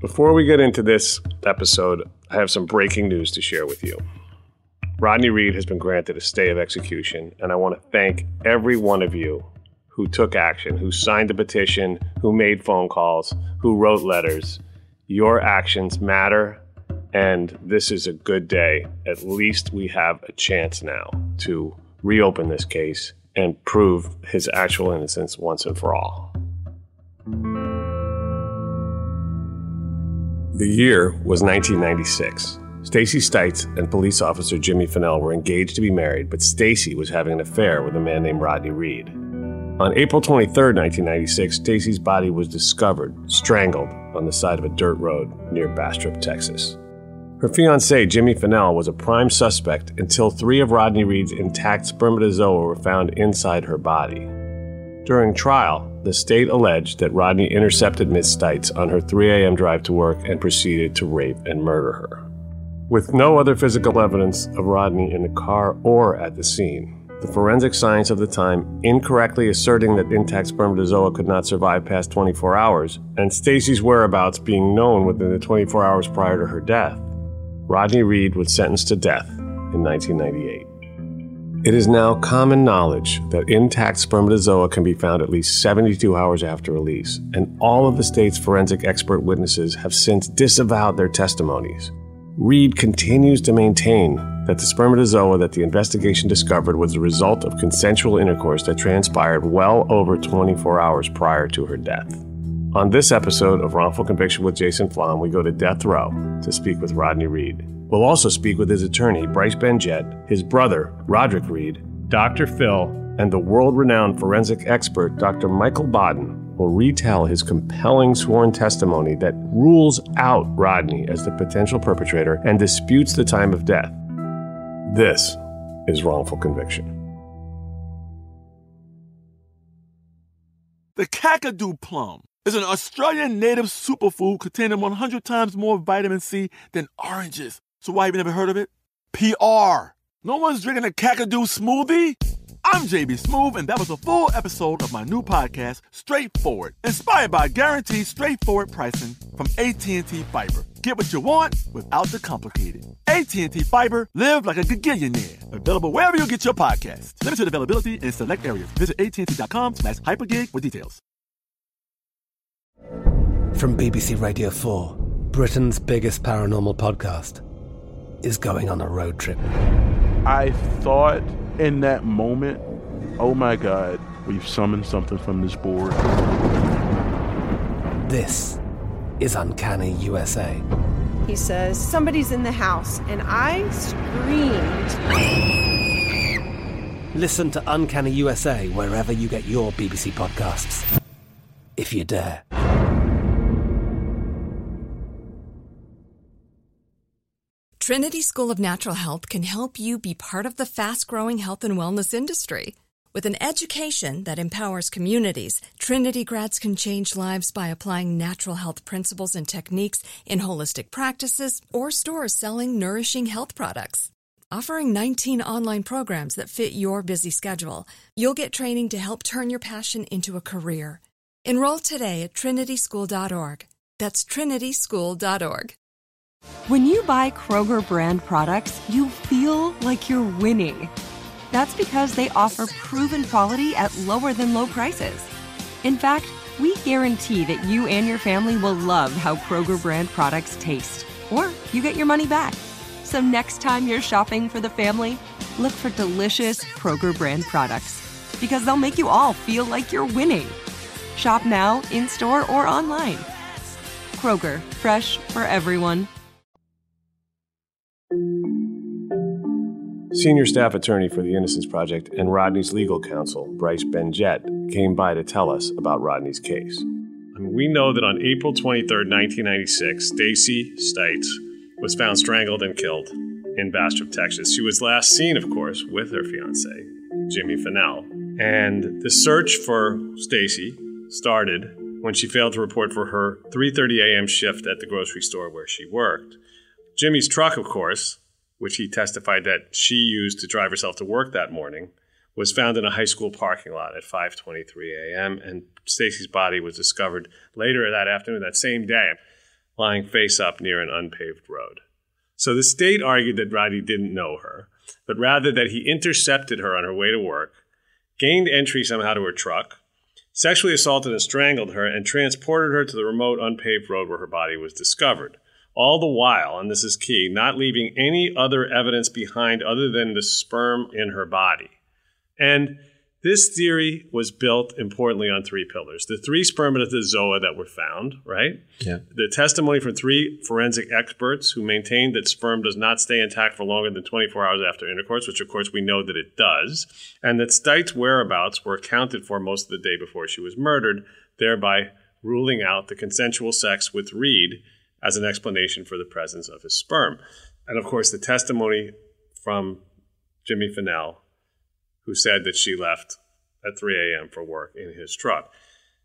Before we get into this episode, I have some breaking news to share with you. Rodney Reed has been granted a stay of execution, and I want to thank every one of you who took action, who signed the petition, who made phone calls, who wrote letters. Your actions matter, and this is a good day. At least we have a chance now to reopen this case and prove his actual innocence once and for all. The year was 1996. Stacy Stites and police officer Jimmy Finnell were engaged to be married, but Stacy was having an affair with a man named Rodney Reed. On April 23, 1996, Stacy's body was discovered, strangled, on the side of a dirt road near Bastrop, Texas. Her fiancé, Jimmy Finnell, was a prime suspect until 3 of Rodney Reed's intact spermatozoa were found inside her body. During trial, the state alleged that Rodney intercepted Ms. Stites on her 3 a.m. drive to work and proceeded to rape and murder her. With no other physical evidence of Rodney in the car or at the scene, the forensic science of the time incorrectly asserting that intact spermatozoa could not survive past 24 hours, and Stacy's whereabouts being known within the 24 hours prior to her death, Rodney Reed was sentenced to death in 1998. It is now common knowledge that intact spermatozoa can be found at least 72 hours after release, and all of the state's forensic expert witnesses have since disavowed their testimonies. Reed continues to maintain that the spermatozoa that the investigation discovered was the result of consensual intercourse that transpired well over 24 hours prior to her death. On this episode of Wrongful Conviction with Jason Flom, we go to death row to speak with Rodney Reed. We'll also speak with his attorney, Bryce Benjet, his brother, Roderick Reed, Dr. Phil, and the world-renowned forensic expert, Dr. Michael Baden, will retell his compelling sworn testimony that rules out Rodney as the potential perpetrator and disputes the time of death. This is Wrongful Conviction. The Kakadu plum is an Australian native superfood containing 100 times more vitamin C than oranges. So why have you never heard of it? PR. No one's drinking a Kakadu smoothie? I'm JB Smoove, and that was a full episode of my new podcast, Straightforward, inspired by guaranteed straightforward pricing from AT&T Fiber. Get what you want without the complicated. AT&T Fiber, live like a gigillionaire. Available wherever you get your podcasts. Limited availability in select areas. Visit AT&T.com/hypergig for details. From BBC Radio 4, Britain's biggest paranormal podcast is going on a road trip. I thought in that moment, oh my God, we've summoned something from this board. This is Uncanny USA. He says, somebody's in the house, and I screamed. Listen to Uncanny USA wherever you get your BBC podcasts, if you dare. Trinity School of Natural Health can help you be part of the fast-growing health and wellness industry. With an education that empowers communities, Trinity grads can change lives by applying natural health principles and techniques in holistic practices or stores selling nourishing health products. Offering 19 online programs that fit your busy schedule, you'll get training to help turn your passion into a career. Enroll today at trinityschool.org. That's trinityschool.org. When you buy Kroger brand products, you feel like you're winning. That's because they offer proven quality at lower than low prices. In fact, we guarantee that you and your family will love how Kroger brand products taste, or you get your money back. So next time you're shopping for the family, look for delicious Kroger brand products, because they'll make you all feel like you're winning. Shop now, in-store, or online. Kroger, fresh for everyone. Senior staff attorney for the Innocence Project and Rodney's legal counsel, Bryce Benjet, came by to tell us about Rodney's case. We know that on April 23rd, 1996, Stacy Stites was found strangled and killed in Bastrop, Texas. She was last seen, of course, with her fiancé, Jimmy Finnell. And the search for Stacy started when she failed to report for her 3:30 a.m. shift at the grocery store where she worked. Jimmy's truck, of course, which he testified that she used to drive herself to work that morning, was found in a high school parking lot at 5:23 a.m., and Stacy's body was discovered later that afternoon, that same day. lying face up near an unpaved road. So the state argued that Rodney didn't know her, but rather that he intercepted her on her way to work, gained entry somehow to her truck, sexually assaulted and strangled her, and transported her to the remote unpaved road where her body was discovered. All the while, and this is key, not leaving any other evidence behind other than the sperm in her body. And this theory was built, importantly, on three pillars. The three spermatozoa that were found, right? Yeah. The testimony from three forensic experts who maintained that sperm does not stay intact for longer than 24 hours after intercourse, which, of course, we know that it does, and that Stite's whereabouts were accounted for most of the day before she was murdered, thereby ruling out the consensual sex with Reed as an explanation for the presence of his sperm. And, of course, the testimony from Jimmy Finnell, who said that she left at 3 a.m. for work in his truck.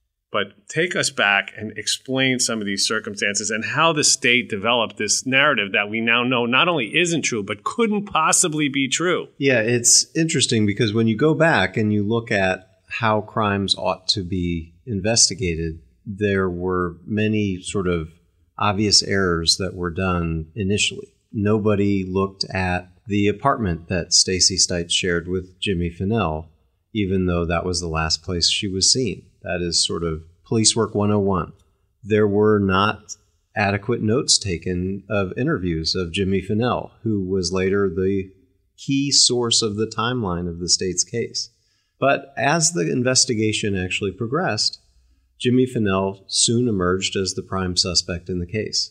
But take us back and explain some of these circumstances and how the state developed this narrative that we now know not only isn't true, but couldn't possibly be true. Yeah, it's interesting because when you go back and you look at how crimes ought to be investigated, there were many sort of obvious errors that were done initially. Nobody looked at the apartment that Stacey Stites shared with Jimmy Finnell, even though that was the last place she was seen. That is sort of police work 101. There were not adequate notes taken of interviews of Jimmy Finnell, who was later the key source of the timeline of the state's case. But as the investigation actually progressed, Jimmy Finnell soon emerged as the prime suspect in the case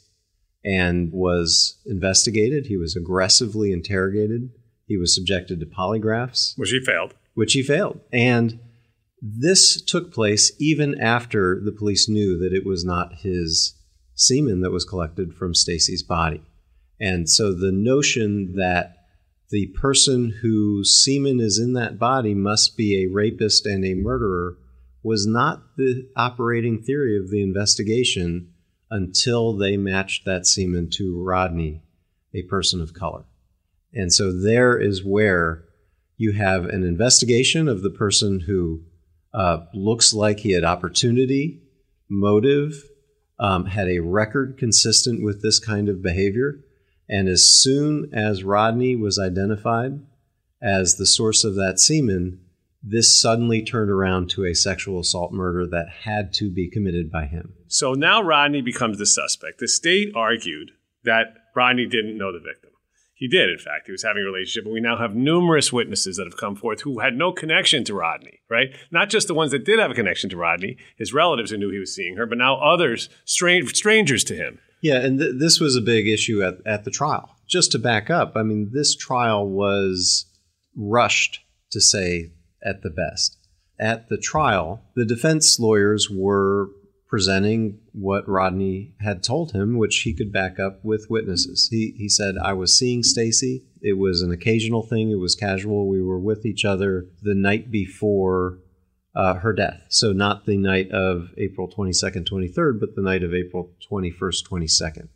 and was investigated. He was aggressively interrogated. He was subjected to polygraphs. Which he failed. And this took place even after the police knew that it was not his semen that was collected from Stacey's body. And so the notion that the person whose semen is in that body must be a rapist and a murderer was not the operating theory of the investigation until they matched that semen to Rodney, a person of color. And so there is where you have an investigation of the person who looks like he had opportunity, motive, had a record consistent with this kind of behavior. And as soon as Rodney was identified as the source of that semen, this suddenly turned around to a sexual assault murder that had to be committed by him. So now Rodney becomes the suspect. The state argued that Rodney didn't know the victim. He did, in fact. He was having a relationship, and we now have numerous witnesses that have come forth who had no connection to Rodney, right? Not just the ones that did have a connection to Rodney, his relatives who knew he was seeing her, but now others, strangers to him. Yeah, and this was a big issue at the trial. Just to back up, I mean, this trial was rushed, to say at the best. At the trial, the defense lawyers were presenting what Rodney had told him, which he could back up with witnesses. He said, I was seeing Stacey. It was an occasional thing. It was casual. We were with each other the night before her death. So not the night of April 22nd, 23rd, but the night of April 21st, 22nd.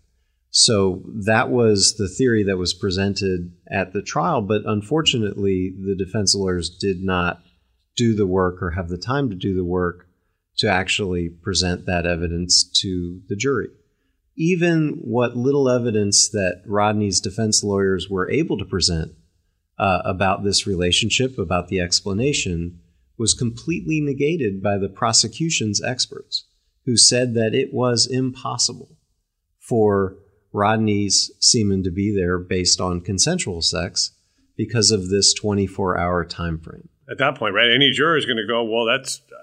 So that was the theory that was presented at the trial. But unfortunately, the defense lawyers did not do the work or have the time to do the work to actually present that evidence to the jury. Even what little evidence that Rodney's defense lawyers were able to present about this relationship, about the explanation, was completely negated by the prosecution's experts, who said that it was impossible for Rodney's semen to be there based on consensual sex because of this 24-hour time frame. At that point, right, any juror is going to go, well,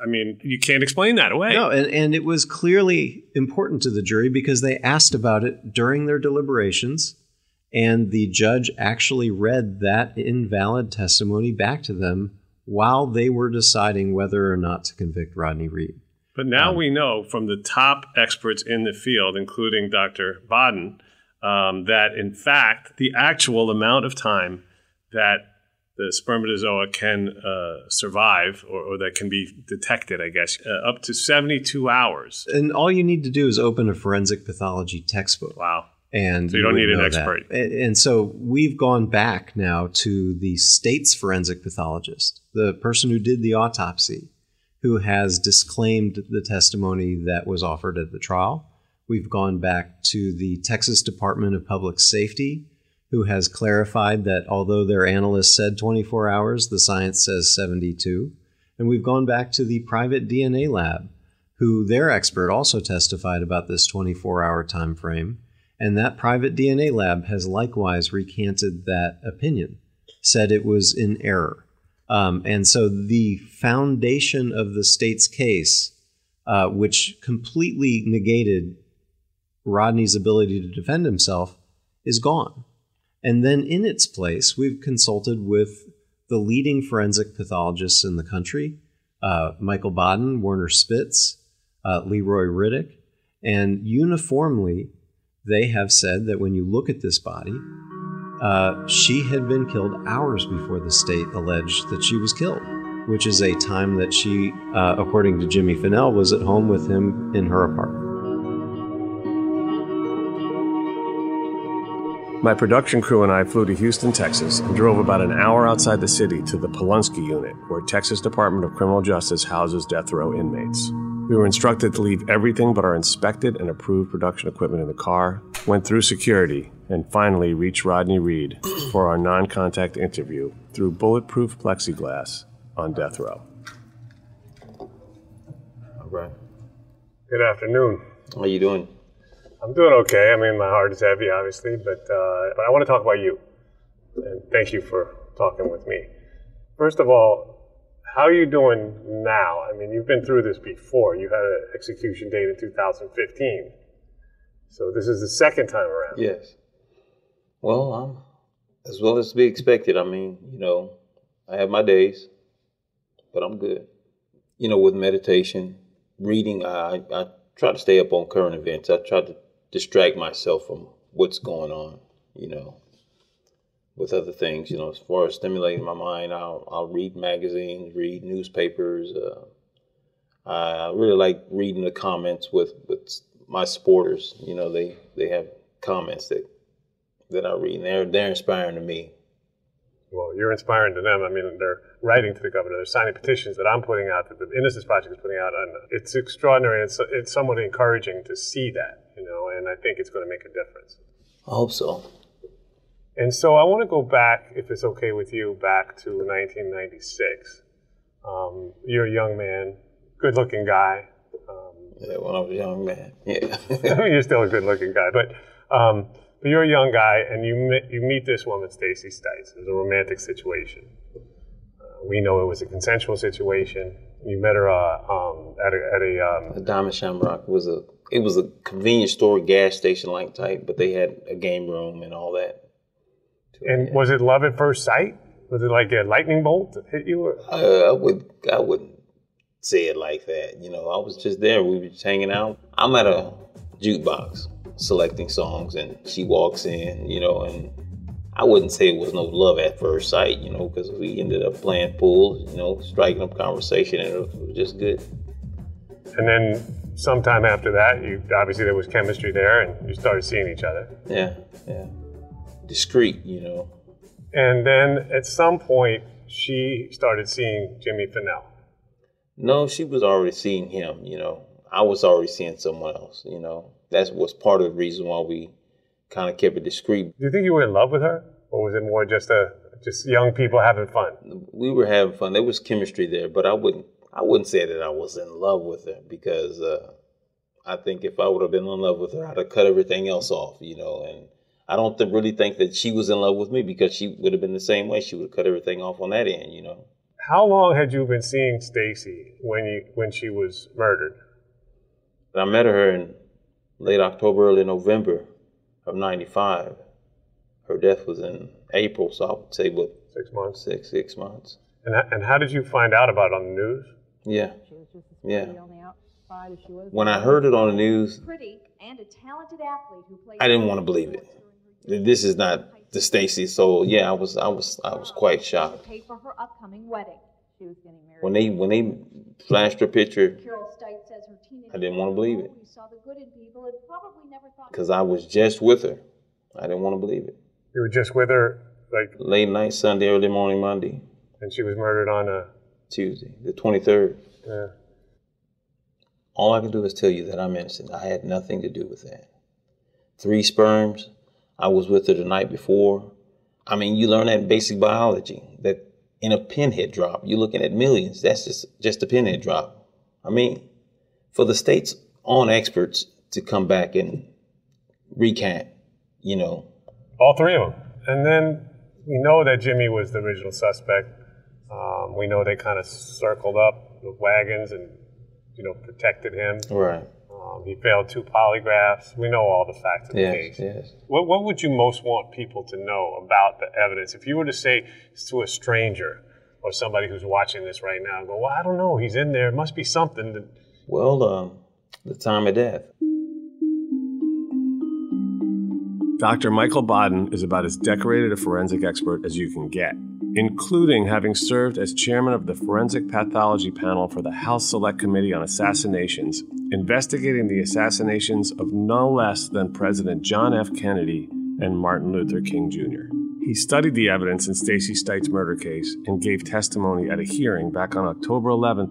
you can't explain that away. No, and it was clearly important to the jury because they asked about it during their deliberations, and the judge actually read that invalid testimony back to them while they were deciding whether or not to convict Rodney Reed. But now we know from the top experts in the field, including Dr. Baden, that in fact, the actual amount of time that the spermatozoa can survive or that can be detected, I guess, up to 72 hours. And all you need to do is open a forensic pathology textbook. Wow. And so you don't need an expert. And so we've gone back now to the state's forensic pathologist, the person who did the autopsy, who has disclaimed the testimony that was offered at the trial. We've gone back to the Texas Department of Public Safety, who has clarified that although their analysts said 24 hours, the science says 72. And we've gone back to the private DNA lab, who their expert also testified about this 24-hour time frame. And that private DNA lab has likewise recanted that opinion, said it was in error. And so the foundation of the state's case, which completely negated Rodney's ability to defend himself, is gone. And then in its place, we've consulted with the leading forensic pathologists in the country, Michael Baden, Werner Spitz, Leroy Riddick, and uniformly, they have said that when you look at this body, she had been killed hours before the state alleged that she was killed, which is a time that she, according to Jimmy Finnell, was at home with him in her apartment. My production crew and I flew to Houston, Texas, and drove about an hour outside the city to the Polunsky Unit, where Texas Department of Criminal Justice houses death row inmates. We were instructed to leave everything but our inspected and approved production equipment in the car, went through security, and finally reached Rodney Reed for our non-contact interview through bulletproof plexiglass on death row. All right. Good afternoon. How you doing? I'm doing okay. I mean, my heart is heavy, obviously, but I want to talk about you. And thank you for talking with me. First of all, how are you doing now? I mean, you've been through this before. You had an execution date in 2015. So this is the second time around. Yes. Well, I'm as well as to be expected. I mean, I have my days, but I'm good. With meditation, reading, I try to stay up on current events. I try to distract myself from what's going on, with other things, as far as stimulating my mind. I'll read magazines, read newspapers. I really like reading the comments with my supporters. They have comments that I read, and they're inspiring to me. Well, you're inspiring to them. I mean, they're writing to the governor. They're signing petitions that I'm putting out, that the Innocence Project is putting out. And it's extraordinary. It's somewhat encouraging to see that, and I think it's going to make a difference. I hope so. And so I want to go back, if it's okay with you, back to 1996. You're a young man, good-looking guy. When I was a young man, yeah. I mean, you're still a good-looking guy, but you're a young guy, and you meet this woman, Stacy Stites. It was a romantic situation. We know it was a consensual situation. You met her at a Diamond Shamrock. It was a convenience store, gas station like type, but they had a game room and all that. And was it love at first sight? Was it like a lightning bolt that hit you? I wouldn't say it like that. I was just there. We were just hanging out. I'm at a jukebox selecting songs, and she walks in, and I wouldn't say it was no love at first sight, because we ended up playing pool, striking up conversation, and it was just good. And then sometime after that, obviously there was chemistry there, and you started seeing each other. Yeah. Discreet, And then at some point, she started seeing Jimmy Finnell. No, she was already seeing him, I was already seeing someone else, That was part of the reason why we kind of kept it discreet. Do you think you were in love with her? Or was it more just young people having fun? We were having fun. There was chemistry there, but I wouldn't say that I was in love with her, because I think if I would have been in love with her, I'd have cut everything else off, and I don't really think that she was in love with me, because she would have been the same way. She would have cut everything off on that end, How long had you been seeing Stacy when she was murdered? I met her in late October, early November of 95. Her death was in April, so I would say 6 months. 6 months. And how did you find out about it on the news? Yeah. When I heard it on the news, I didn't want to believe it. This is not the Stacy. So yeah, I was quite shocked. When they flashed her picture, I didn't want to believe it, because I was just with her. I didn't want to believe it. You were just with her, like late night Sunday, early morning Monday, and she was murdered on a Tuesday, the 23rd. Yeah. All I can do is tell you that I'm innocent. I had nothing to do with that. 3 sperms. I was with her the night before. I mean, you learn that in basic biology, that in a pinhead drop, you're looking at millions. That's just a pinhead drop. I mean, for the state's own experts to come back and recant, you know. All 3 of them. And then we know that Jimmy was the original suspect. We know they kind of circled up with wagons and, protected him. Right. He failed 2 polygraphs. We know all the facts of the case. Yes. What would you most want people to know about the evidence? If you were to say to a stranger or somebody who's watching this right now, go, well, I don't know, he's in there. It must be something. Well, the time of death. Dr. Michael Baden is about as decorated a forensic expert as you can get, including having served as chairman of the Forensic Pathology Panel for the House Select Committee on Assassinations, investigating the assassinations of no less than President John F. Kennedy and Martin Luther King Jr. He studied the evidence in Stacey Stites' murder case and gave testimony at a hearing back on October 11,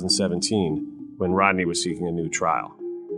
2017, when Rodney was seeking a new trial.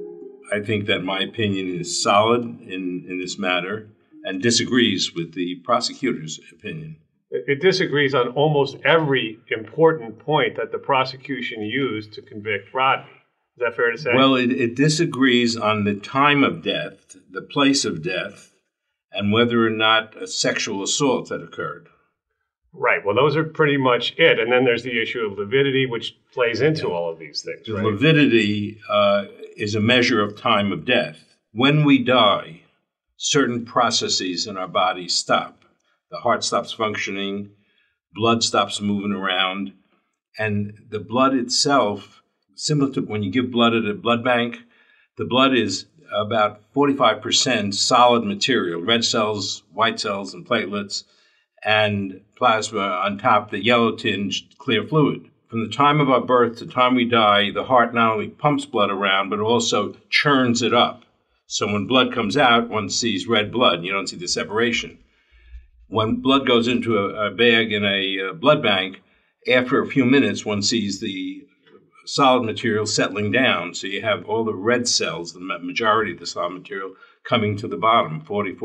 I think that my opinion is solid in this matter and disagrees with the prosecutor's opinion. It disagrees on almost every important point that the prosecution used to convict Rodney. Is that fair to say? Well, it disagrees on the time of death, the place of death, and whether or not a sexual assault had occurred. Right. Well, those are pretty much it. And then there's the issue of lividity, which plays into all of these things. Right? Lividity is a measure of time of death. When we die, certain processes in our body stop. The heart stops functioning, blood stops moving around, and the blood itself, similar to when you give blood at a blood bank, the blood is about 45% solid material, red cells, white cells, and platelets, and plasma on top, the yellow-tinged clear fluid. From the time of our birth to the time we die, the heart not only pumps blood around, but also churns it up. So when blood comes out, one sees red blood. You don't see the separation. When blood goes into a bag in a blood bank, after a few minutes, one sees the solid material settling down. So you have all the red cells, the majority of the solid material, coming to the bottom,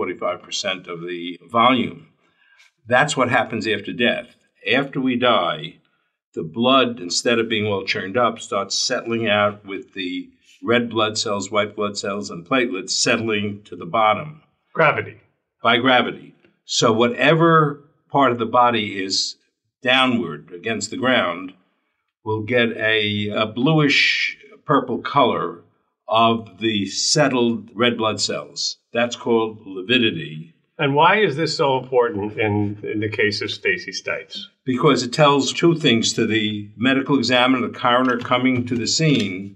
45% of the volume. That's what happens after death. After we die, the blood, instead of being well churned up, starts settling out with the red blood cells, white blood cells, and platelets settling to the bottom. Gravity. By gravity. So whatever part of the body is downward against the ground will get a bluish purple color of the settled red blood cells. That's called lividity. And why is this so important in the case of Stacey Stites? Because it tells 2 things to the medical examiner, the coroner coming to the scene.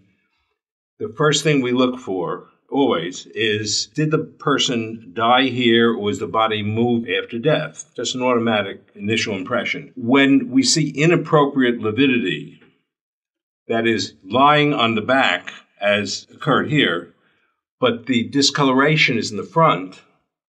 The first thing we look for always is, did the person die here or was the body moved after death? Just an automatic initial impression. When we see inappropriate lividity, that is lying on the back as occurred here, but the discoloration is in the front,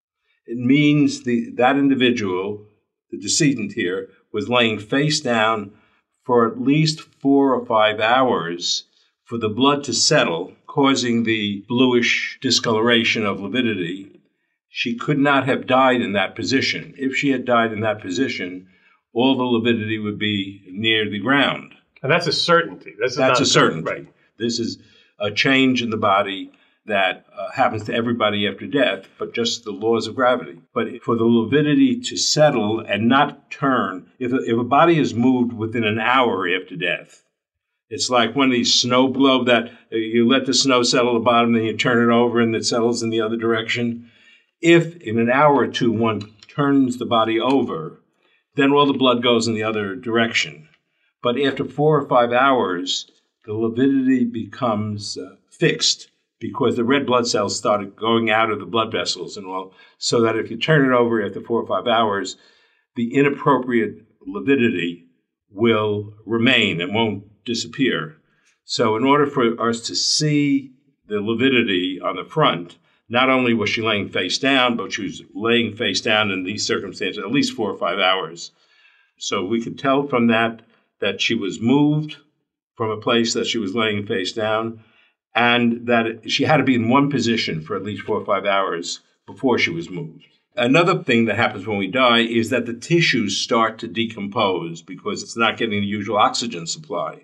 it means that individual, the decedent here, was laying face down for at least 4 or 5 hours for the blood to settle, causing the bluish discoloration of lividity. She could not have died in that position. If she had died in that position, all the lividity would be near the ground. And that's a certainty. That's a certainty. Right. This is a change in the body that happens to everybody after death, but just the laws of gravity. But for the lividity to settle and not turn, if a body is moved within an hour after death, it's like one of these snow globe that you let the snow settle at the bottom, then you turn it over and it settles in the other direction. If in an hour or 2 one turns the body over, then all the blood goes in the other direction. But after 4 or 5 hours, the lividity becomes fixed because the red blood cells started going out of the blood vessels and all, so that if you turn it over after 4 or 5 hours, the inappropriate lividity will remain and won't disappear. So in order for us to see the lividity on the front, not only was she laying face down, but she was laying face down in these circumstances at least 4 or 5 hours. So we could tell from that she was moved from a place that she was laying face down, and that she had to be in one position for at least 4 or 5 hours before she was moved. Another thing that happens when we die is that the tissues start to decompose because it's not getting the usual oxygen supply.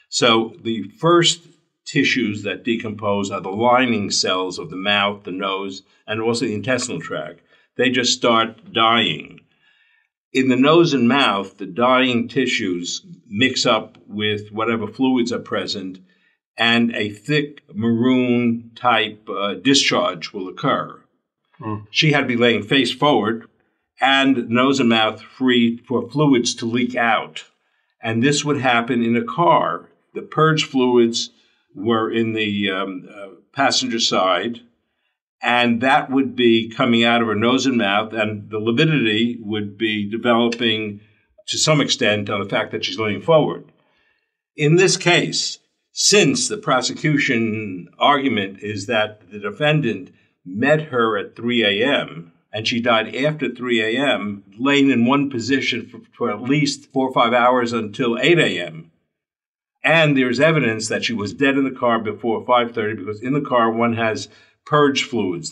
So the first tissues that decompose are the lining cells of the mouth, the nose, and also the intestinal tract. They just start dying. In the nose and mouth, the dying tissues mix up with whatever fluids are present, and a thick maroon type discharge will occur. She had to be laying face forward and nose and mouth free for fluids to leak out. And this would happen in a car. The purge fluids were in the passenger side, and that would be coming out of her nose and mouth, and the lividity would be developing to some extent on the fact that she's leaning forward. In this case, since the prosecution argument is that the defendant met her at 3 a.m., and she died after 3 a.m., laying in one position for at least 4 or 5 hours until 8 a.m., and there's evidence that she was dead in the car before 5:30 because in the car one has purge fluids.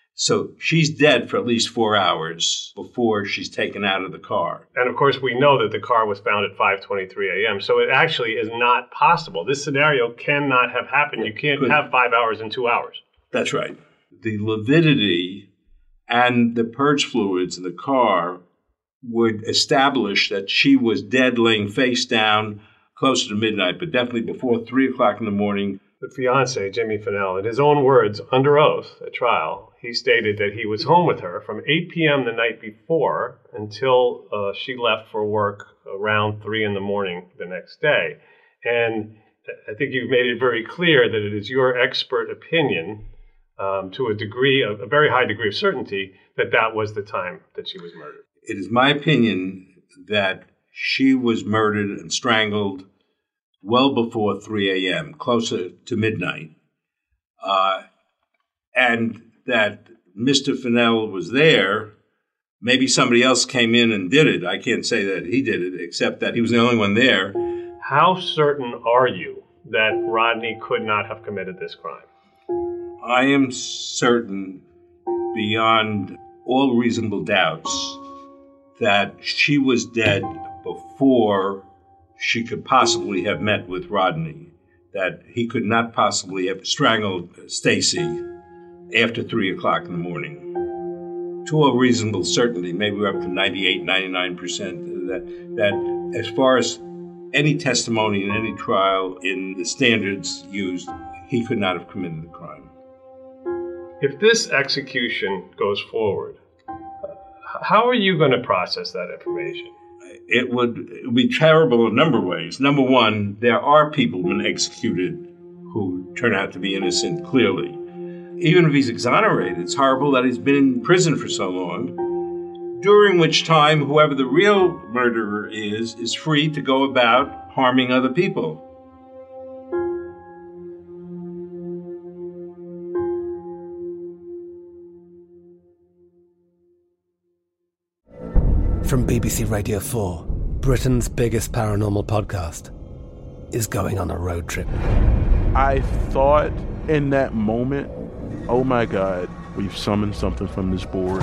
So she's dead for at least 4 hours before she's taken out of the car. And of course, we know that the car was found at 5:23 a.m., so it actually is not possible. This scenario cannot have happened. You can't have 5 hours and 2 hours. That's right. The lividity and the purge fluids in the car would establish that she was dead laying face down closer to midnight, but definitely before 3 o'clock in the morning. The fiancé, Jimmy Finnell, in his own words, under oath at trial, he stated that he was home with her from 8 p.m. the night before until she left for work around 3 in the morning the next day. And I think you've made it very clear that it is your expert opinion, to a very high degree of certainty, that that was the time that she was murdered. It is my opinion that she was murdered and strangled well before 3 a.m., closer to midnight, and that Mr. Finnell was there. Maybe somebody else came in and did it. I can't say that he did it, except that he was the only one there. How certain are you that Rodney could not have committed this crime? I am certain, beyond all reasonable doubts, that she was dead before she could possibly have met with Rodney, that he could not possibly have strangled Stacy after 3 o'clock in the morning. To a reasonable certainty, maybe we're up to 98, 99%, that as far as any testimony in any trial in the standards used, he could not have committed the crime. If this execution goes forward, how are you going to process that information? It would be terrible in a number of ways. Number one, there are people been executed who turn out to be innocent, clearly. Even if he's exonerated, it's horrible that he's been in prison for so long, during which time whoever the real murderer is free to go about harming other people. From BBC Radio 4, Britain's biggest paranormal podcast is going on a road trip. I thought in that moment, oh my God, we've summoned something from this board.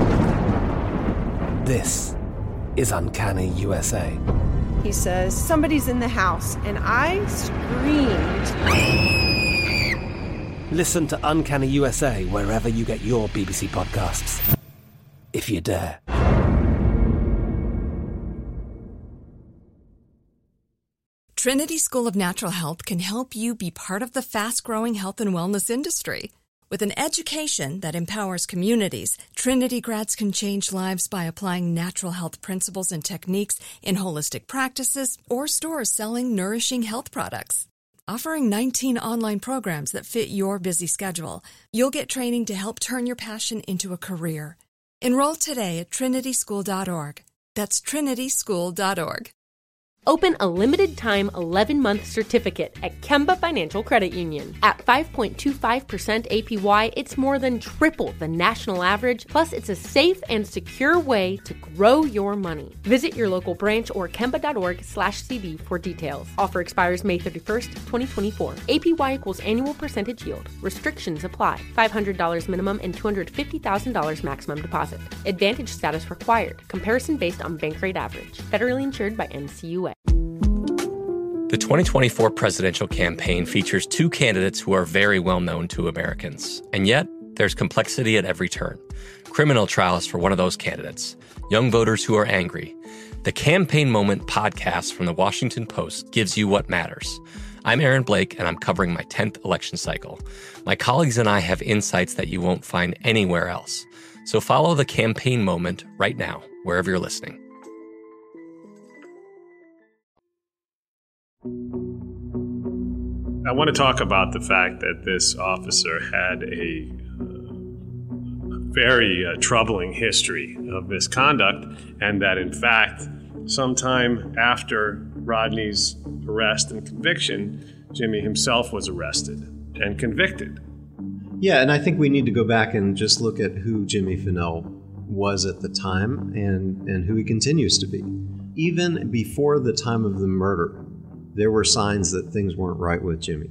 This is Uncanny USA. He says, somebody's in the house, and I screamed. Listen to Uncanny USA wherever you get your BBC podcasts, if you dare. Trinity School of Natural Health can help you be part of the fast-growing health and wellness industry. With an education that empowers communities, Trinity grads can change lives by applying natural health principles and techniques in holistic practices or stores selling nourishing health products. Offering 19 online programs that fit your busy schedule, you'll get training to help turn your passion into a career. Enroll today at trinityschool.org. That's trinityschool.org. Open a limited-time 11-month certificate at Kemba Financial Credit Union. At 5.25% APY, it's more than triple the national average, plus it's a safe and secure way to grow your money. Visit your local branch or kemba.org/cb for details. Offer expires May 31st, 2024. APY equals annual percentage yield. Restrictions apply. $500 minimum and $250,000 maximum deposit. Advantage status required. Comparison based on bank rate average. Federally insured by NCUA. The 2024 presidential campaign features two candidates who are very well known to Americans. And yet, there's complexity at every turn. Criminal trials for one of those candidates. Young voters who are angry. The Campaign Moment podcast from the Washington Post gives you what matters. I'm Aaron Blake, and I'm covering my 10th election cycle. My colleagues and I have insights that you won't find anywhere else. So follow The Campaign Moment right now, wherever you're listening. I want to talk about the fact that this officer had a very troubling history of misconduct, and that in fact, sometime after Rodney's arrest and conviction, Jimmy himself was arrested and convicted. Yeah, and I think we need to go back and just look at who Jimmy Finnell was at the time and who he continues to be. Even before the time of the murder, there were signs that things weren't right with Jimmy.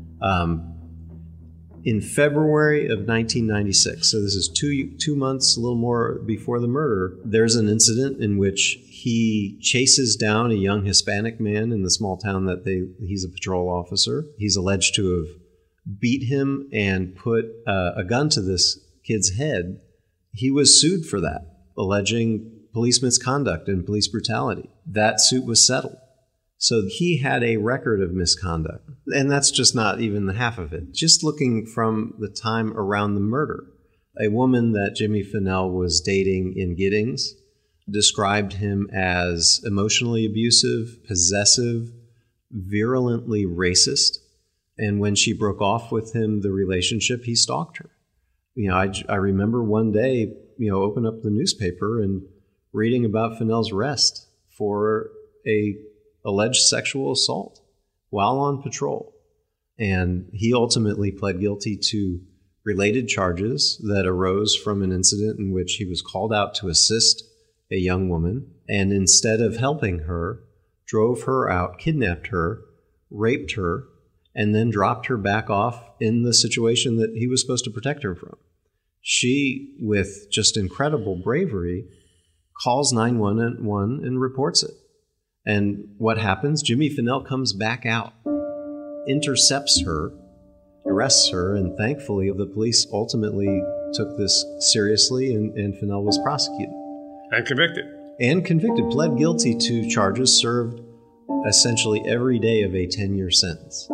In February of 1996, so this is two months, a little more before the murder, there's an incident in which he chases down a young Hispanic man in the small town that he's a patrol officer. He's alleged to have beat him and put a gun to this kid's head. He was sued for that, alleging police misconduct and police brutality. That suit was settled. So he had a record of misconduct. And that's just not even the half of it. Just looking from the time around the murder, a woman that Jimmy Finnell was dating in Giddings described him as emotionally abusive, possessive, virulently racist. And when she broke off with him, the relationship, he stalked her. I remember one day, open up the newspaper and reading about Finnell's arrest for a alleged sexual assault while on patrol. And he ultimately pled guilty to related charges that arose from an incident in which he was called out to assist a young woman, and instead of helping her, drove her out, kidnapped her, raped her, and then dropped her back off in the situation that he was supposed to protect her from. She, with just incredible bravery, calls 911 and reports it. And what happens? Jimmy Finnell comes back out, intercepts her, arrests her, and thankfully the police ultimately took this seriously, and Finnell was prosecuted. And convicted. Pled guilty to charges, served essentially every day of a 10-year sentence.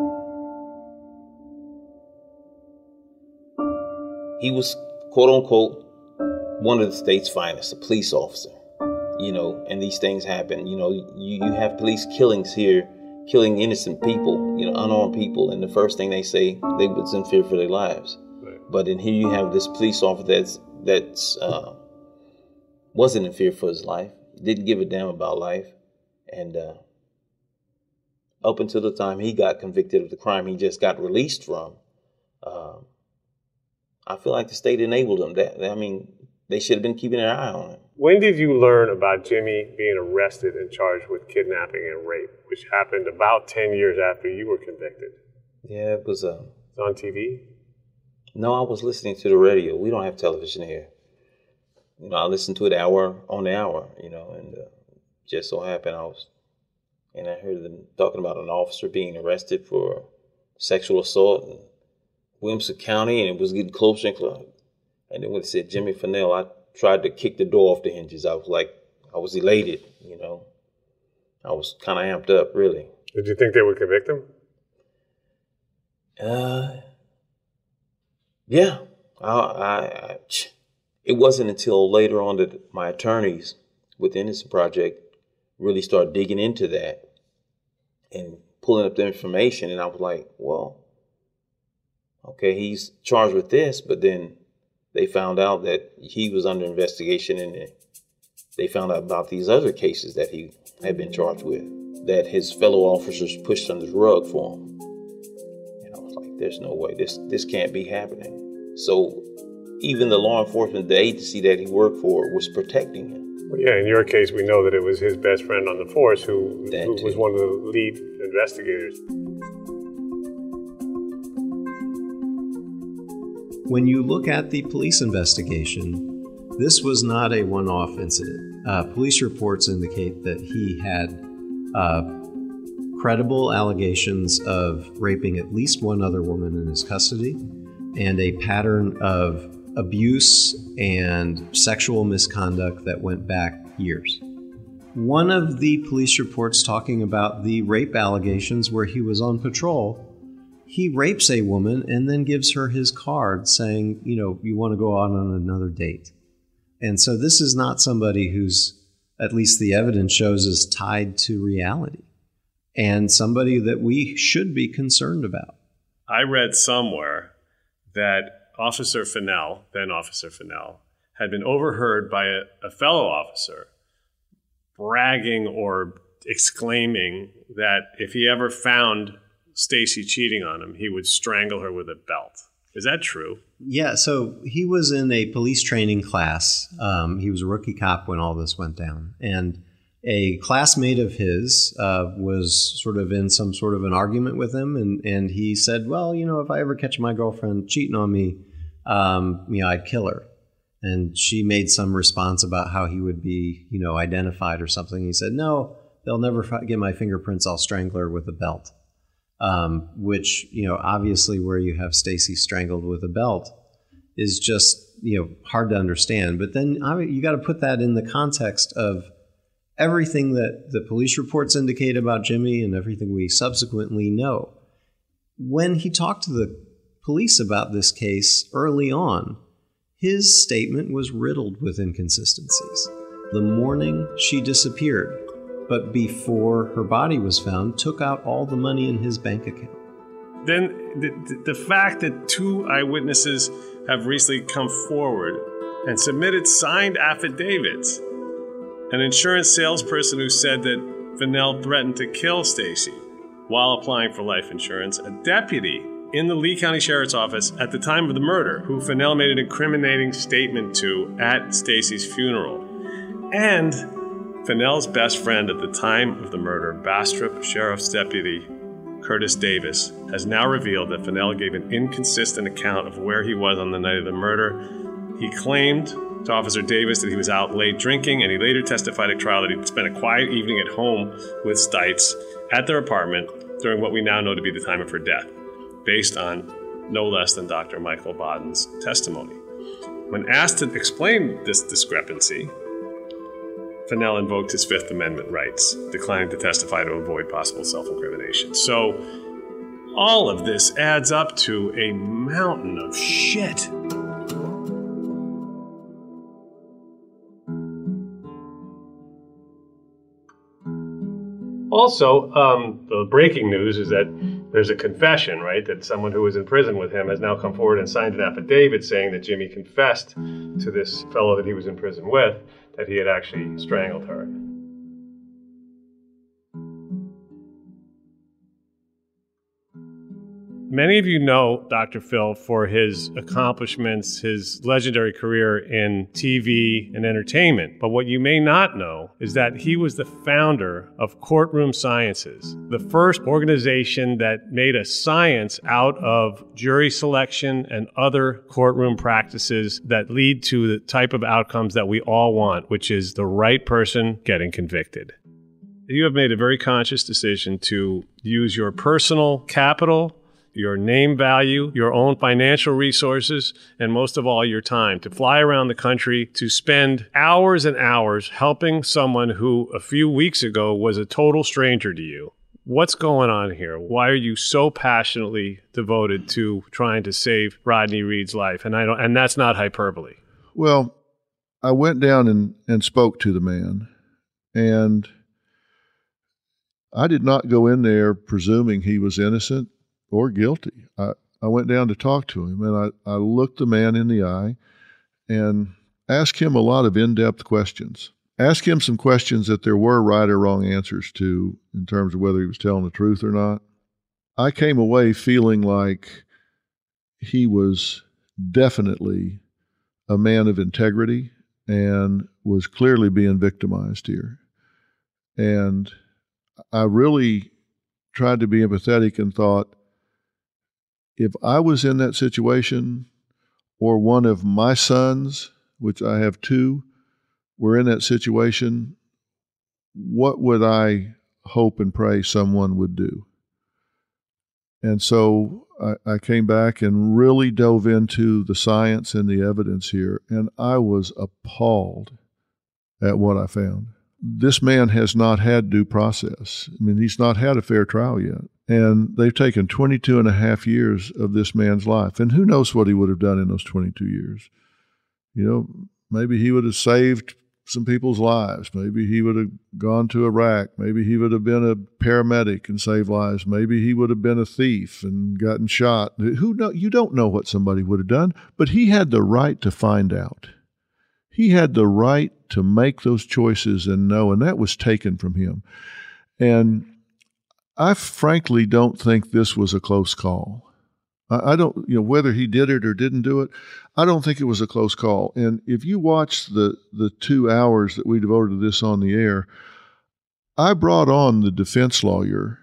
He was, quote unquote, one of the state's finest, a police officer. And these things happen. You have police killings here, killing innocent people, unarmed people, and the first thing they say, they was in fear for their lives. Right. But in here you have this police officer that's wasn't in fear for his life, didn't give a damn about life, and up until the time he got convicted of the crime he just got released from, I feel like the state enabled him. They should have been keeping their eye on him. When did you learn about Jimmy being arrested and charged with kidnapping and rape, which happened about 10 years after you were convicted? Yeah, it was... on TV? No, I was listening to the radio. We don't have television here. I listened to it hour on the hour, and just so happened I heard them talking about an officer being arrested for sexual assault in Williamson County, and it was getting closer and closer. And then when it said Jimmy Finnell, I tried to kick the door off the hinges. I was elated, I was kind of amped up, really. Did you think they would convict him? Yeah. It wasn't until later on that my attorneys with the Innocence Project really started digging into that and pulling up the information. And I was like, well, okay, he's charged with this, but then they found out that he was under investigation in the they found out about these other cases that he had been charged with, that his fellow officers pushed under the rug for him. And I was like, there's no way, this can't be happening. So even the law enforcement, the agency that he worked for, was protecting him. Well, yeah, in your case, we know that it was his best friend on the force who was one of the lead investigators. When you look at the police investigation, this was not a one-off incident. Police reports indicate that he had credible allegations of raping at least one other woman in his custody and a pattern of abuse and sexual misconduct that went back years. One of the police reports talking about the rape allegations where he was on patrol, he rapes a woman and then gives her his card saying, you want to go out on another date. And so this is not somebody who's, at least the evidence shows, is tied to reality, and somebody that we should be concerned about. I read somewhere that Officer Fennell, then Officer Fennell, had been overheard by a fellow officer bragging or exclaiming that if he ever found Stacy cheating on him, he would strangle her with a belt. Is that true? Yeah, so he was in a police training class. He was a rookie cop when all this went down. And a classmate of his was sort of in some sort of an argument with him. And he said, well, if I ever catch my girlfriend cheating on me, I'd kill her. And she made some response about how he would be, identified or something. He said, no, they'll never get my fingerprints. I'll strangle her with a belt. Which, obviously where you have Stacy strangled with a belt is just, hard to understand. But then you got to put that in the context of everything that the police reports indicate about Jimmy and everything we subsequently know. When he talked to the police about this case early on, his statement was riddled with inconsistencies. The morning she disappeared, but before her body was found, took out all the money in his bank account. Then the fact that two eyewitnesses have recently come forward and submitted signed affidavits. An insurance salesperson who said that Fennell threatened to kill Stacy while applying for life insurance, a deputy in the Lee County Sheriff's Office at the time of the murder who Fennell made an incriminating statement to at Stacy's funeral, and Fennell's best friend at the time of the murder, Bastrop Sheriff's Deputy Curtis Davis, has now revealed that Fennell gave an inconsistent account of where he was on the night of the murder. He claimed to Officer Davis that he was out late drinking, and he later testified at trial that he'd spent a quiet evening at home with Stites at their apartment during what we now know to be the time of her death, based on no less than Dr. Michael Baden's testimony. When asked to explain this discrepancy, Fennell invoked his Fifth Amendment rights, declining to testify to avoid possible self-incrimination. So all of this adds up to a mountain of shit. Also, the breaking news is that there's a confession, right? That someone who was in prison with him has now come forward and signed an affidavit saying that Jimmy confessed to this fellow that he was in prison with that he had actually strangled her. Many of you know Dr. Phil for his accomplishments, his legendary career in TV and entertainment. But what you may not know is that he was the founder of Courtroom Sciences, the first organization that made a science out of jury selection and other courtroom practices that lead to the type of outcomes that we all want, which is the right person getting convicted. You have made a very conscious decision to use your personal capital, your name value, your own financial resources, and most of all, your time to fly around the country to spend hours and hours helping someone who a few weeks ago was a total stranger to you. What's going on here? Why are you so passionately devoted to trying to save Rodney Reed's life? And that's not hyperbole. Well, I went down and spoke to the man, and I did not go in there presuming he was innocent or guilty. I went down to talk to him, and I looked the man in the eye and asked him a lot of in-depth questions. ask him some questions that there were right or wrong answers to in terms of whether he was telling the truth or not. I came away feeling like he was definitely a man of integrity and was clearly being victimized here. And I really tried to be empathetic and thought, if I was in that situation, or one of my sons, which I have two, were in that situation, what would I hope and pray someone would do? And so I came back and really dove into the science and the evidence here, and I was appalled at what I found. This man has not had due process. I mean, he's not had a fair trial yet. And they've taken 22 and a half years of this man's life. And who knows what he would have done in those 22 years. You know, maybe he would have saved some people's lives. Maybe he would have gone to Iraq. Maybe he would have been a paramedic and saved lives. Maybe he would have been a thief and gotten shot. Who know? You don't know what somebody would have done, but he had the right to find out. He had the right to make those choices and know, and that was taken from him. And I frankly don't think this was a close call. I don't, whether he did it or didn't do it, I don't think it was a close call. And if you watch the 2 hours that we devoted to this on the air, I brought on the defense lawyer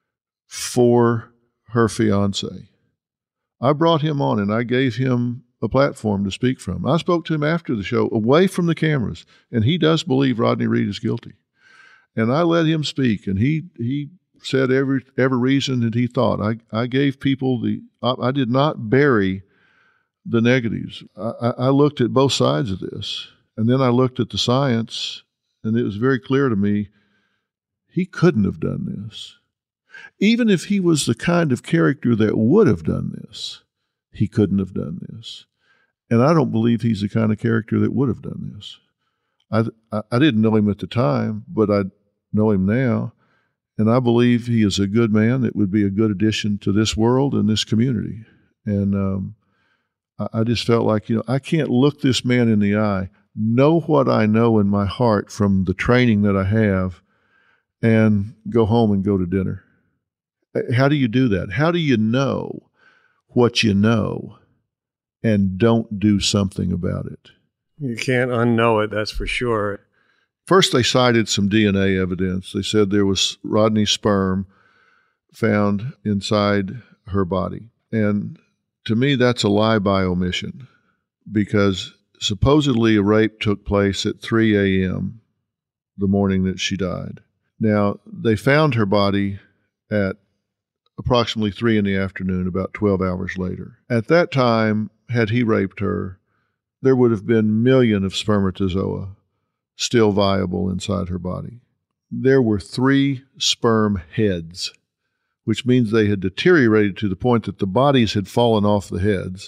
for her fiance. I brought him on and I gave him a platform to speak from. I spoke to him after the show, away from the cameras, and he does believe Rodney Reed is guilty. And I let him speak, and he said every reason that he thought. I gave people I did not bury the negatives. I looked at both sides of this, and then I looked at the science, and it was very clear to me he couldn't have done this. Even if he was the kind of character that would have done this, he couldn't have done this. And I don't believe he's the kind of character that would have done this. I didn't know him at the time, but I know him now. And I believe he is a good man that would be a good addition to this world and this community. And I just felt like, I can't look this man in the eye, know what I know in my heart from the training that I have, and go home and go to dinner. How do you do that? How do you know what you know and don't do something about it? You can't unknow it, that's for sure. First, they cited some DNA evidence. They said there was Rodney's sperm found inside her body. And to me, that's a lie by omission, because supposedly a rape took place at 3 a.m. the morning that she died. Now, they found her body at approximately 3 in the afternoon, about 12 hours later. At that time, had he raped her, there would have been millions of spermatozoa still viable inside her body. There were 3 sperm heads, which means they had deteriorated to the point that the bodies had fallen off the heads,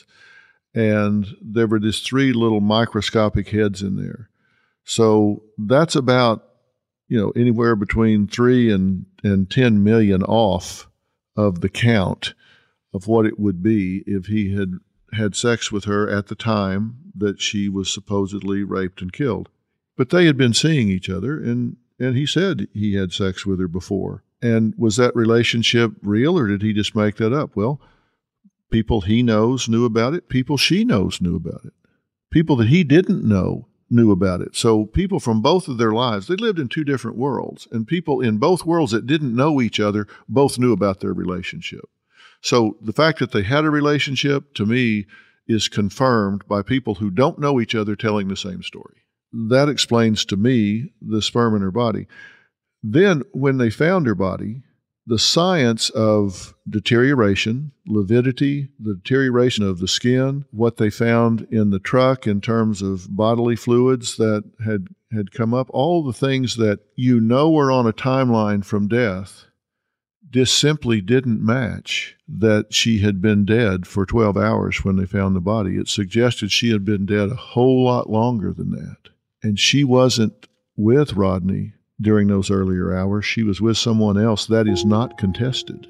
and there were just 3 little microscopic heads in there. So that's about, anywhere between 3 and 10 million off of the count of what it would be if he had had sex with her at the time that she was supposedly raped and killed. But they had been seeing each other, and he said he had sex with her before. And was that relationship real, or did he just make that up? Well, people he knows knew about it. People she knows knew about it. People that he didn't know knew about it. So people from both of their lives, they lived in 2 different worlds, and people in both worlds that didn't know each other both knew about their relationship. So the fact that they had a relationship, to me, is confirmed by people who don't know each other telling the same story. That explains to me the sperm in her body. Then, when they found her body, the science of deterioration, lividity, the deterioration of the skin, what they found in the truck in terms of bodily fluids that had come up, all the things that were on a timeline from death, just simply didn't match that she had been dead for 12 hours when they found the body. It suggested she had been dead a whole lot longer than that. And she wasn't with Rodney during those earlier hours. She was with someone else. That is not contested.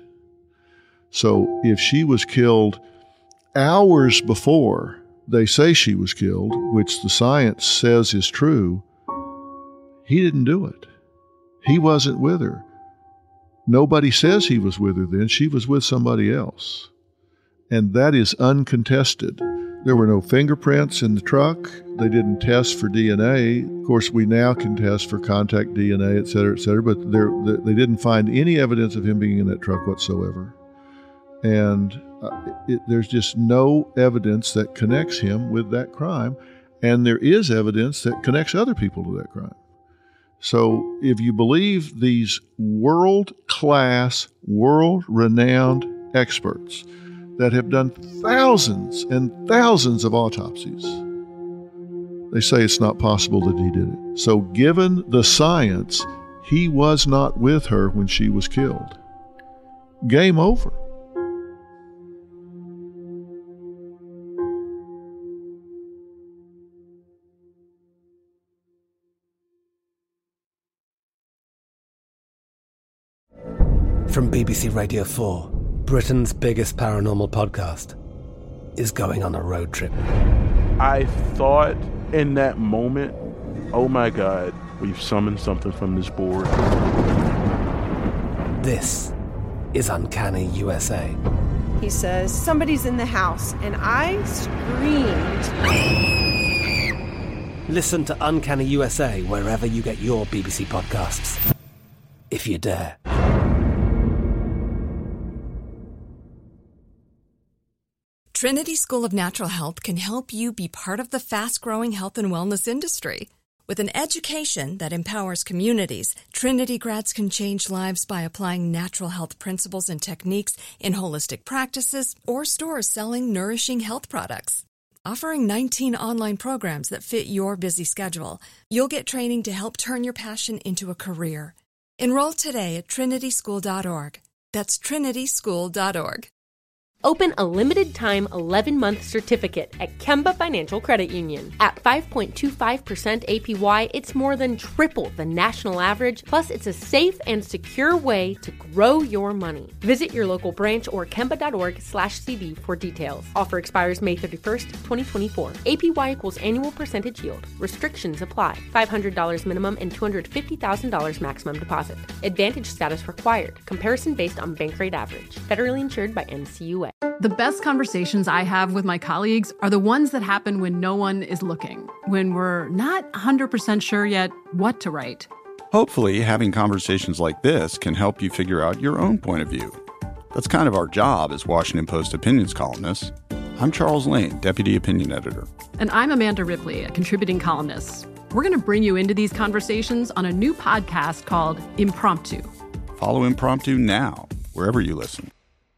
So if she was killed hours before they say she was killed, which the science says is true, He didn't do it. He wasn't with her. Nobody says he was with her then. She was with somebody else. And that is uncontested. There were no fingerprints in the truck. They didn't test for DNA. Of course, we now can test for contact DNA, et cetera, but they didn't find any evidence of him being in that truck whatsoever. And there's just no evidence that connects him with that crime. And there is evidence that connects other people to that crime. So if you believe these world-class, world-renowned experts that have done thousands and thousands of autopsies, they say it's not possible that he did it. So given the science, he was not with her when she was killed. Game over. From BBC Radio 4, Britain's biggest paranormal podcast is going on a road trip. I thought in that moment, oh my God, we've summoned something from this board. This is Uncanny USA. He says, somebody's in the house, and I screamed. Listen to Uncanny USA wherever you get your BBC podcasts, if you dare. Trinity School of Natural Health can help you be part of the fast-growing health and wellness industry. With an education that empowers communities, Trinity grads can change lives by applying natural health principles and techniques in holistic practices or stores selling nourishing health products. Offering 19 online programs that fit your busy schedule, you'll get training to help turn your passion into a career. Enroll today at trinityschool.org. That's trinityschool.org. Open a limited-time 11-month certificate at Kemba Financial Credit Union. At 5.25% APY, it's more than triple the national average, plus it's a safe and secure way to grow your money. Visit your local branch or kemba.org/cb for details. Offer expires May 31st, 2024. APY equals annual percentage yield. Restrictions apply. $500 minimum and $250,000 maximum deposit. Advantage status required. Comparison based on bank rate average. Federally insured by NCUA. The best conversations I have with my colleagues are the ones that happen when no one is looking, when we're not 100% sure yet what to write. Hopefully, having conversations like this can help you figure out your own point of view. That's kind of our job as Washington Post opinions columnists. I'm Charles Lane, Deputy Opinion Editor. And I'm Amanda Ripley, a contributing columnist. We're going to bring you into these conversations on a new podcast called Impromptu. Follow Impromptu now, wherever you listen.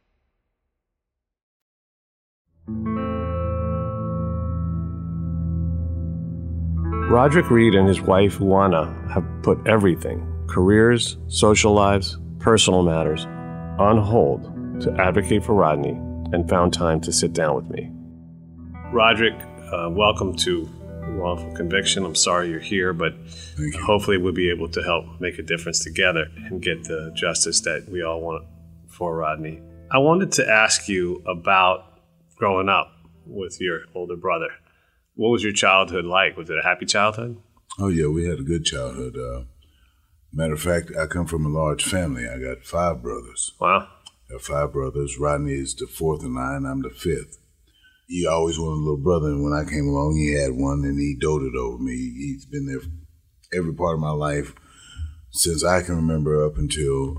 Roderick Reed and his wife, Juana, have put everything, careers, social lives, personal matters, on hold to advocate for Rodney and found time to sit down with me. Roderick, welcome to Wrongful Conviction. I'm sorry you're here, but hopefully we'll be able to help make a difference together and get the justice that we all want for Rodney. I wanted to ask you about growing up with your older brother. What was your childhood like? Was it a happy childhood? Oh, yeah, we had a good childhood. Matter of fact, I come from a large family. I got 5 brothers. Wow. I have 5 brothers. Rodney is the 4th in line. I'm the 5th. He always wanted a little brother, and when I came along, he had one, and he doted over me. He's been there every part of my life since I can remember up until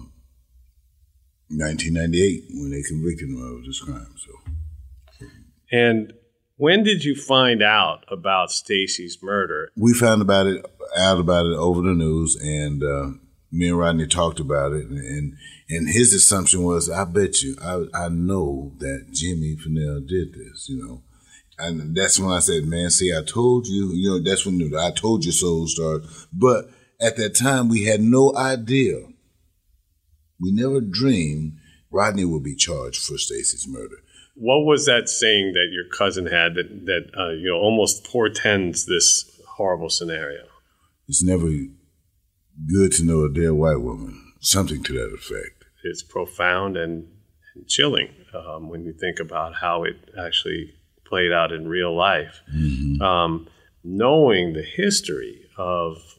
1998 when they convicted him of this crime. And when did you find out about Stacy's murder? We found out about it over the news, and me and Rodney talked about it, and his assumption was, I bet you, I know that Jimmy Fennell did this, you know. And that's when I said, man, see, I told you, you know, that's when the I told you so started. But at that time, we had no idea. We never dreamed Rodney would be charged for Stacy's murder. What was that saying that your cousin had that almost portends this horrible scenario? It's never good to know a dead white woman. Something to that effect. It's profound and chilling when you think about how it actually played out in real life. Mm-hmm. Knowing the history of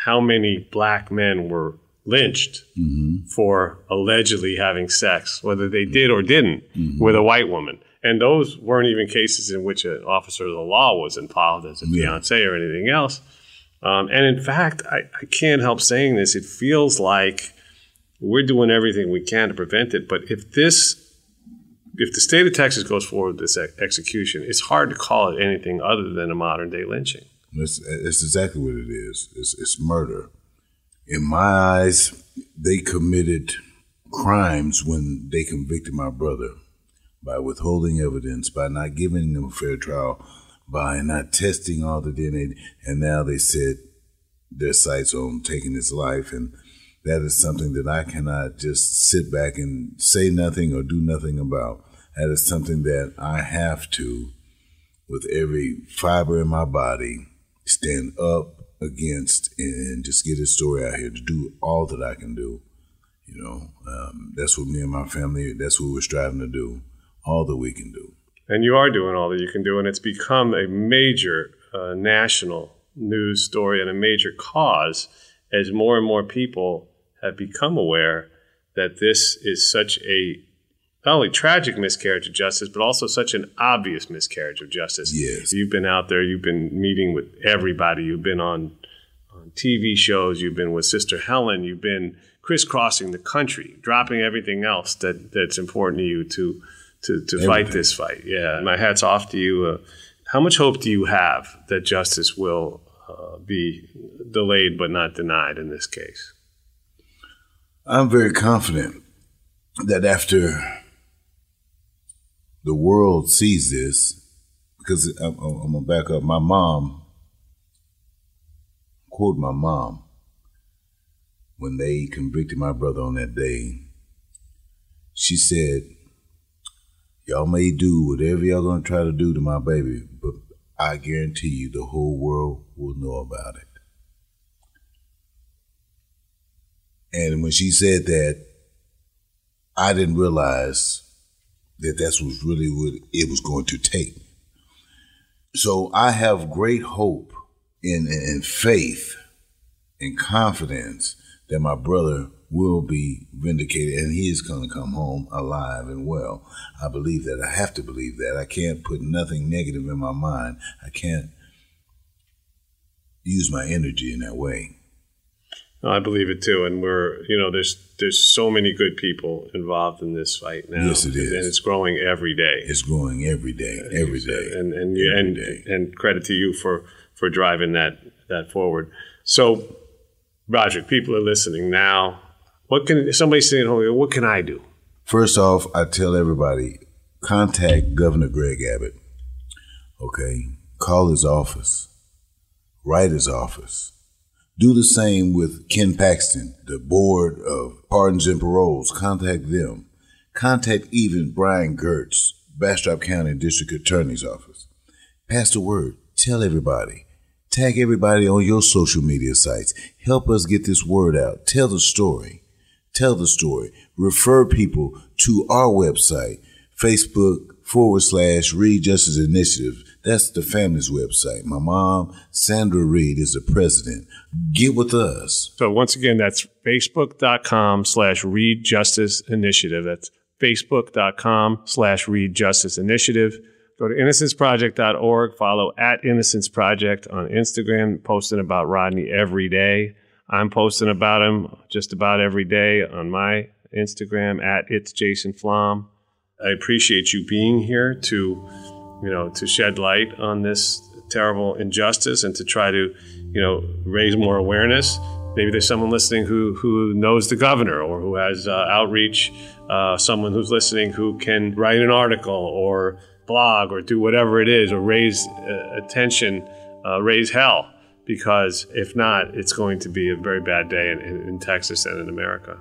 how many black men were lynched for allegedly having sex, whether they did or didn't, with a white woman. And those weren't even cases in which an officer of the law was involved as a fiancé or anything else. And in fact, I can't help saying this. It feels like we're doing everything we can to prevent it. But if the state of Texas goes forward with this execution, it's hard to call it anything other than a modern day lynching. It's exactly what it is. It's murder. In my eyes, they committed crimes when they convicted my brother by withholding evidence, by not giving him a fair trial, by not testing all the DNA, and now they set their sights on taking his life. And that is something that I cannot just sit back and say nothing or do nothing about. That is something that I have to, with every fiber in my body, stand up against and just get his story out here, to do all that I can do. That's what me and my family, that's what we're striving to do, all that we can do. And you are doing all that you can do, and it's become a major national news story and a major cause as more and more people have become aware that this is such a not only tragic miscarriage of justice, but also such an obvious miscarriage of justice. Yes. You've been out there, you've been meeting with everybody, you've been on TV shows, you've been with Sister Helen, you've been crisscrossing the country, dropping everything else that's important to you to fight this fight. Yeah, my hat's off to you. How much hope do you have that justice will be delayed but not denied in this case? I'm very confident that after the world sees this, because I'm going to back up, my mom, quote my mom, when they convicted my brother on that day, she said, y'all may do whatever y'all going to try to do to my baby, but I guarantee you the whole world will know about it. And when she said that, I didn't realize that that's was really what it was going to take. So I have great hope and faith and confidence that my brother will be vindicated and he is going to come home alive and well. I believe that. I have to believe that. I can't put nothing negative in my mind. I can't use my energy in that way. No, I believe it too, and there's so many good people involved in this fight now. Yes, it is, and it's growing every day. It's growing every day, every day, and credit to you for driving that forward. So, Roderick, people are listening now. Somebody's sitting at home? What can I do? First off, I tell everybody, contact Governor Greg Abbott. Okay, call his office, write his office. Do the same with Ken Paxton, the Board of Pardons and Paroles. Contact them. Contact even Brian Gertz, Bastrop County District Attorney's Office. Pass the word. Tell everybody. Tag everybody on your social media sites. Help us get this word out. Tell the story. Tell the story. Refer people to our website, Facebook.com/Reed Justice Initiative. That's the family's website. My mom, Sandra Reed, is the president. Get with us. So once again, that's Facebook.com/Reed Justice Initiative. That's Facebook.com/Reed Justice Initiative. Go to innocenceproject.org. Follow @Innocence Project on Instagram, posting about Rodney every day. I'm posting about him just about every day on my Instagram @It'sJasonFlom. I appreciate you being here to shed light on this terrible injustice and to try to, raise more awareness. Maybe there's someone listening who knows the governor or who has outreach, someone who's listening who can write an article or blog or do whatever it is or raise attention, raise hell, because if not, it's going to be a very bad day in Texas and in America.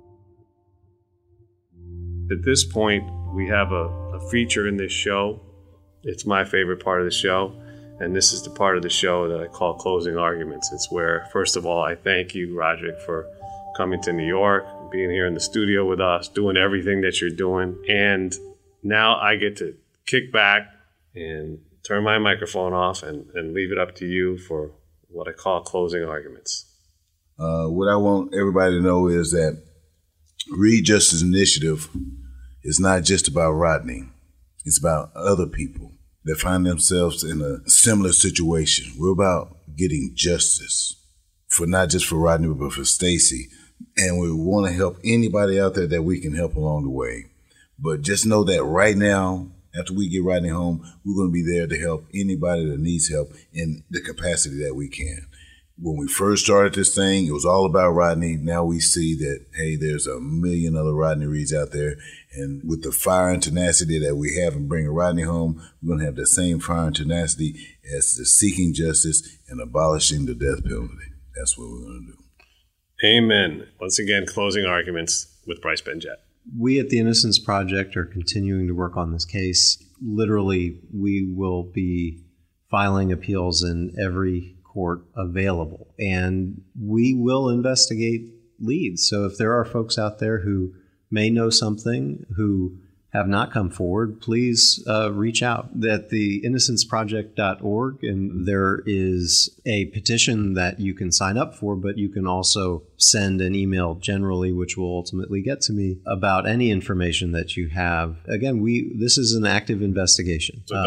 At this point, we have a feature in this show. It's my favorite part of the show, and this is the part of the show that I call Closing Arguments. It's where, first of all, I thank you, Roderick, for coming to New York, being here in the studio with us, doing everything that you're doing. And now I get to kick back and turn my microphone off and leave it up to you for what I call Closing Arguments. What I want everybody to know is that Read Justice Initiative is not just about Rodney. It's about other people that find themselves in a similar situation. We're about getting justice for not just for Rodney, but for Stacey. And we want to help anybody out there that we can help along the way. But just know that right now, after we get Rodney home, we're going to be there to help anybody that needs help in the capacity that we can. When we first started this thing, it was all about Rodney. Now we see that, hey, there's a million other Rodney Reeds out there. And with the fire and tenacity that we have in bringing Rodney home, we're going to have the same fire and tenacity as the seeking justice and abolishing the death penalty. That's what we're going to do. Amen. Once again, closing arguments with Bryce Benjet. We at the Innocence Project are continuing to work on this case. Literally, we will be filing appeals in every court available, and we will investigate leads. So if there are folks out there who may know something, who have not come forward, please reach out at the innocenceproject.org, and there is a petition that you can sign up for, but you can also send an email generally, which will ultimately get to me, about any information that you have. Again, this is an active investigation. So